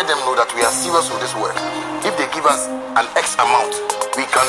them know that we are serious with this work. If they give us an X amount, we can,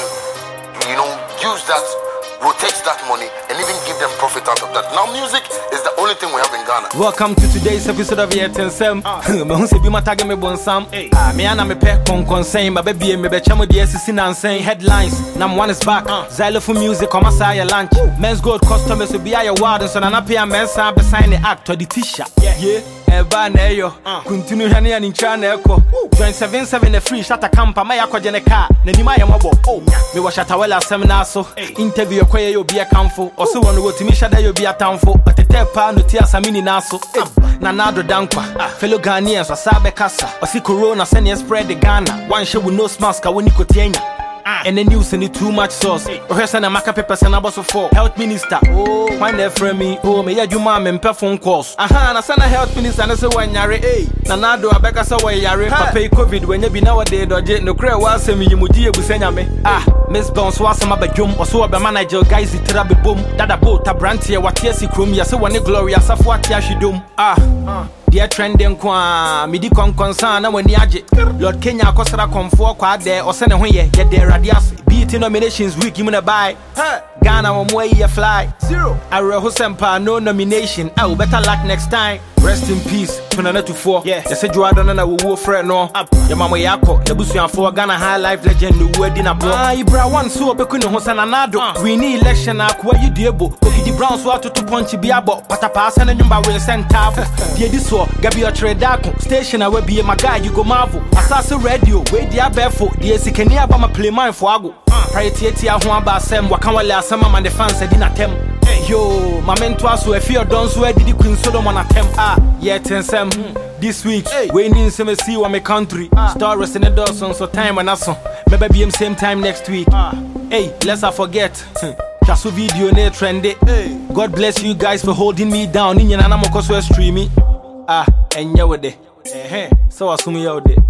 use that, rotate that money, and even give them profit out of that. Now, music is the only thing we have in Ghana. Welcome to today's episode of Yet and Sam. Me who say be my tag me bon sam. Me and me pe concern, my baby me be chamo the SC and saying headlines. Nam one is back. Xylophone music on my side lunch. Men's gold customers will be your ward and so na pay men's sign the act or the t-shirt. Yeah. Eba na yo. Continue hani and in China echo. Join 77 the free shata campa my akwa jene car. Na ni my mobo. Me wa shata wela seminar so. Interview kwaye yo be a camfo. Or so one go to me shada yo be a townfo. At the tepa no tia samini naso. Na nado dankwa. Fellow Ghanaians wasabe kasa. Osi corona send spread the Ghana. One show with no mask ka woni kotienya. And the news and too much sauce. Rehearsal and maka papers and about so for health minister. Why they friend me? Me ya juma me mpe phone calls. Na sana health minister na say wan yare na nado abeka say wan yare pay covid when you be nowadays doje no kre wa asem yimuji ebusenya me. Miss Bounce wa asem abadwom oso oba manager guys itira be bom dada boat abrantie watie si krom ya say wan glory asafo atia hwedom. Dear trending kwa midi concern na wani aje Lord Kenya akosara komfo kwa de osene ho ye de radias beat nominations week you na buy Ghana wo mo ye fly zero Areho Sempa no nomination I will better luck next time. Rest in peace to Nana to 4. Yeah, they said you are done na wo friend no your mama yako the busuanfo Ghana high life legend no wedding abroad. Ibra one so obekunu ho sananado we need election akwa you diebo Okidi Brown so atoto punch bi abo patapa sana nyumba we center die this Gabi Otredako station awe be my guy you go marvel Asase radio we dia befo die sikani aba ma play mine for ago priority ho aba asem waka wale asema man the fans edi na tem yo my mentor so e fear don so edi Queen Solomon atem Yet and Sam this week we need some see what my country stories in the Dawson so time and aso maybe be same time next week. Hey, let's not forget Chasu video ne trendy. God bless you guys for holding me down in your nana moko so streaming. And you with it. So I assume you out there.